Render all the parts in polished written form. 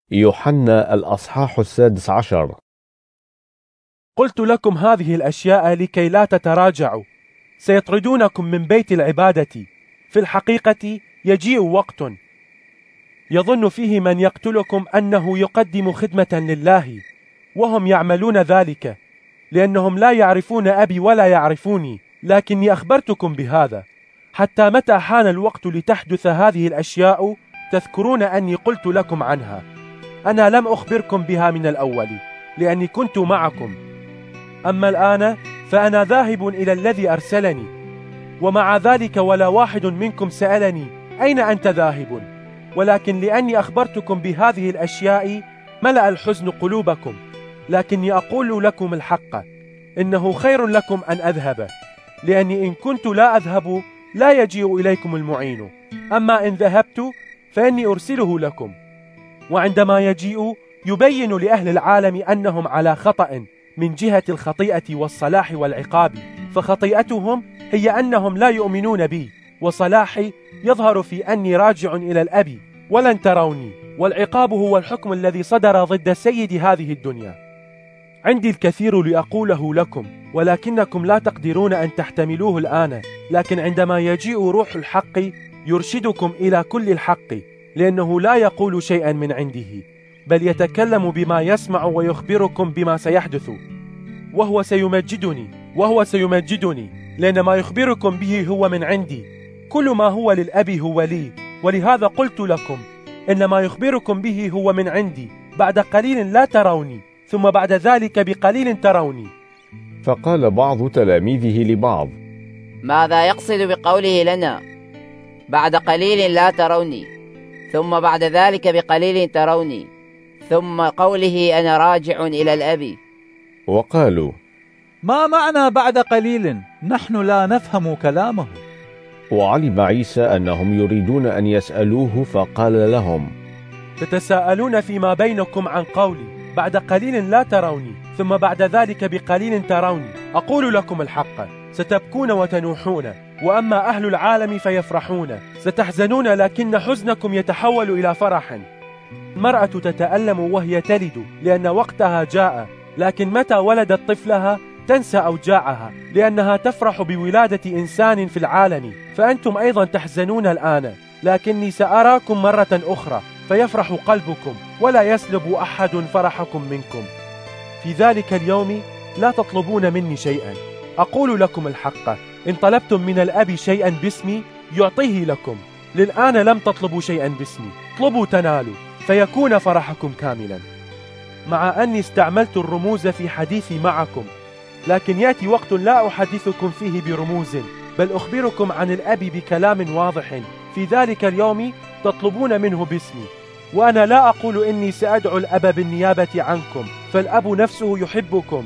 يوحنا الأصحاح 16. قلت لكم هذه الأشياء لكي لا تتراجعوا. سيطردونكم من بيت العبادة. في الحقيقة يجيء وقت يظن فيه من يقتلكم أنه يقدم خدمة لله، وهم يعملون ذلك، لأنهم لا يعرفون أبي ولا يعرفوني، لكني أخبرتكم بهذا حتى متى حان الوقت لتحدث هذه الأشياء تذكرون أني قلت لكم عنها. أنا لم أخبركم بها من الأول لأني كنت معكم، أما الآن فأنا ذاهب إلى الذي أرسلني، ومع ذلك ولا واحد منكم سألني أين أنت ذاهب، ولكن لأني أخبرتكم بهذه الأشياء ملأ الحزن قلوبكم. لكني أقول لكم الحق، إنه خير لكم أن أذهب، لأني إن كنت لا أذهب لا يجيء إليكم المعين، أما إن ذهبت فإني أرسله لكم. وعندما يجيء يبين لأهل العالم أنهم على خطأ من جهة الخطيئة والصلاح والعقاب، فخطيئتهم هي أنهم لا يؤمنون بي، وصلاحي يظهر في أني راجع إلى الأب ولن تروني، والعقاب هو الحكم الذي صدر ضد سيد هذه الدنيا. عندي الكثير لأقوله لكم، ولكنكم لا تقدرون أن تحتملوه الآن، لكن عندما يجيء روح الحق يرشدكم إلى كل الحق، لأنه لا يقول شيئا من عنده، بل يتكلم بما يسمع ويخبركم بما سيحدث. وهو سيمجدني لأن ما يخبركم به هو من عندي. كل ما هو للأب هو لي، ولهذا قلت لكم إن ما يخبركم به هو من عندي. بعد قليل لا تروني، ثم بعد ذلك بقليل تروني. فقال بعض تلاميذه لبعض: ماذا يقصد بقوله لنا بعد قليل لا تروني، ثم بعد ذلك بقليل تروني، ثم قوله أنا راجع إلى الأب؟ وقالوا: ما معنى بعد قليل؟ نحن لا نفهم كلامه. وعلم عيسى أنهم يريدون أن يسألوه، فقال لهم: تتساءلون فيما بينكم عن قولي بعد قليل لا تروني، ثم بعد ذلك بقليل تروني. أقول لكم الحق، ستبكون وتنوحون، وأما أهل العالم فيفرحون. ستحزنون لكن حزنكم يتحول إلى فرح. المرأة تتألم وهي تلد لأن وقتها جاء، لكن متى ولدت طفلها تنسى أوجاعها لأنها تفرح بولادة إنسان في العالم. فأنتم أيضا تحزنون الآن، لكني سأراكم مرة أخرى فيفرح قلبكم، ولا يسلب أحد فرحكم منكم. في ذلك اليوم لا تطلبون مني شيئا. أقول لكم الحق، إن طلبتم من الأب شيئا باسمي يعطيه لكم. للآن لم تطلبوا شيئا باسمي، اطلبوا تنالوا، فيكون فرحكم كاملا. مع أني استعملت الرموز في حديثي معكم، لكن يأتي وقت لا أحدثكم فيه برموز، بل أخبركم عن الأب بكلام واضح. في ذلك اليوم تطلبون منه باسمي، وأنا لا أقول إني سأدعو الأب بالنيابة عنكم، فالأب نفسه يحبكم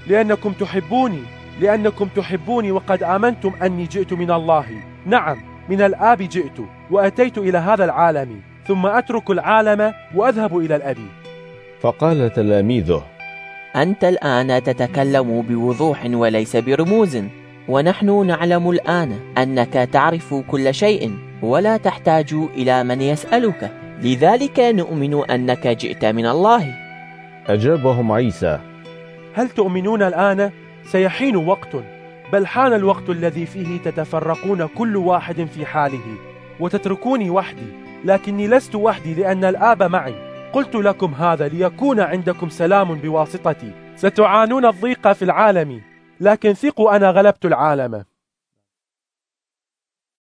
لأنكم تحبوني وقد آمنتم أني جئت من الله. نعم، من الآب جئت وأتيت إلى هذا العالم، ثم أترك العالم وأذهب إلى الأب. فقال تلاميذه: أنت الآن تتكلم بوضوح وليس برموز، ونحن نعلم الآن أنك تعرف كل شيء ولا تحتاج إلى من يسألك، لذلك نؤمن أنك جئت من الله. أجابهم عيسى: هل تؤمنون الآن؟ سيحين وقت، بل حان الوقت الذي فيه تتفرقون كل واحد في حاله وتتركوني وحدي، لكني لست وحدي لأن الآب معي. قلت لكم هذا ليكون عندكم سلام بواسطتي. ستعانون الضيق في العالم، لكن ثقوا أنا غلبت العالم.